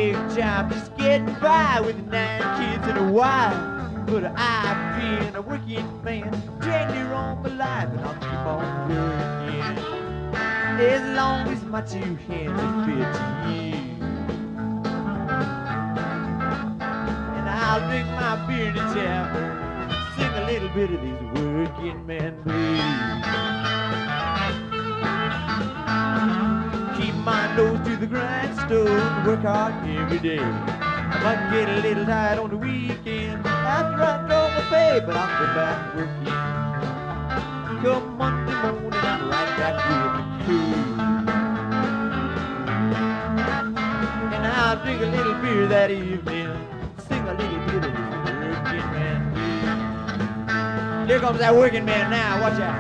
big job just getting by with 9 kids and a wife. But I've been a working man 10 years all my life, and I'll keep on working as long as my 2 hands are fit to use. And I'll drink my beer in the tavern, sing a little bit of these working man blues. Keep my nose to the grindstone, work hard every day. I might get a little tired on the weekend after I draw my pay, but I'll go back working. Come Monday morning, I'm right back with the crew. And I'll drink a little beer that evening, sing a little bit of this working man blues. Here comes that working man now, watch out.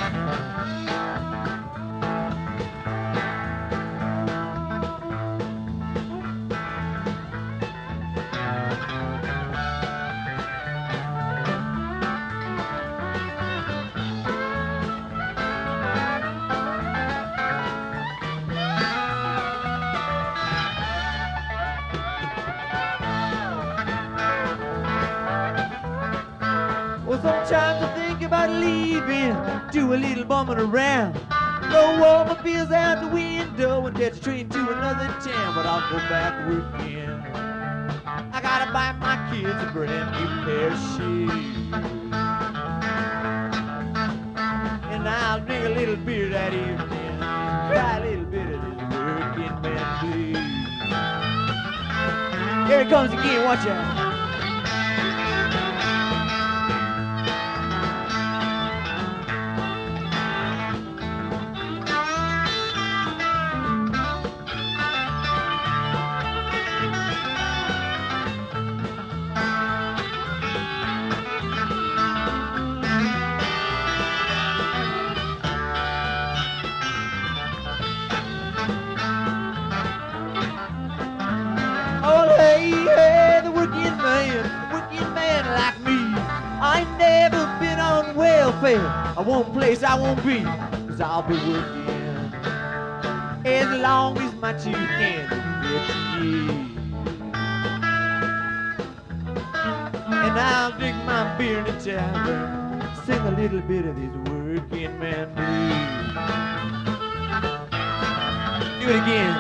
Well, sometimes I think about leaving, do a little bumming around. Throw all my bills out the window and catch a train to another town, but I'll go back working. I gotta buy my kids a brand new pair of shoes. And I'll drink a little beer that evening, try a little bit of this working man blues. Here it comes again, watch out. The working man like me. I ain't never been on welfare. I won't place I won't be, 'cause I'll be working as long as my 2 hands are fit to use. And I'll drink my beer in the tavern, sing a little bit of this working man blues. Do it again.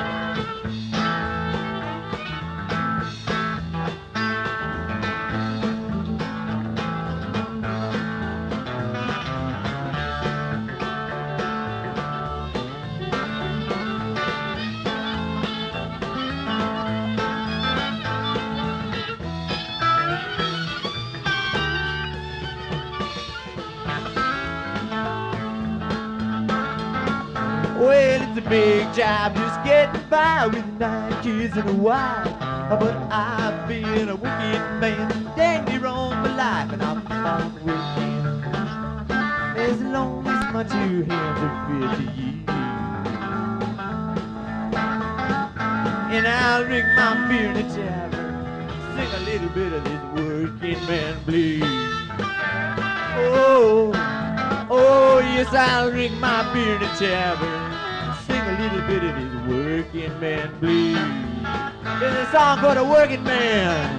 Well, it's a big job just getting by with 9 kids and a wife. But I've been a working man dang near all my life, and I'll keep on working as long as my 2 hands are fit to use. And I'll drink my beer in the tavern, sing a little bit of this working man blues. Oh, oh yes, I'll drink my beer in the tavern, sing a little bit of this working man blues. There's a song called A Working Man.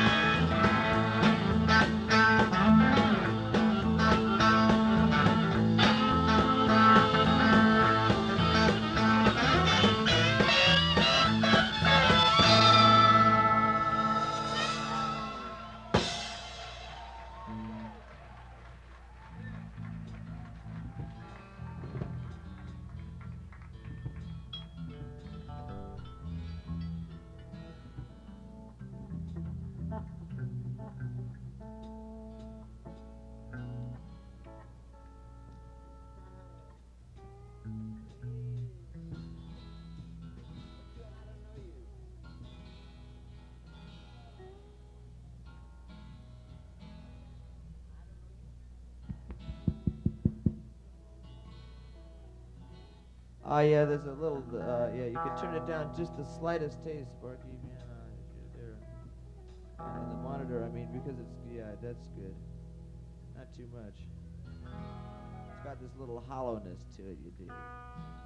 Oh yeah, there's a little, yeah, you can turn it down just the slightest taste, Sparky, man, if you're there. And the monitor, I mean, because it's, yeah, that's good. Not too much. It's got this little hollowness to it, you dig.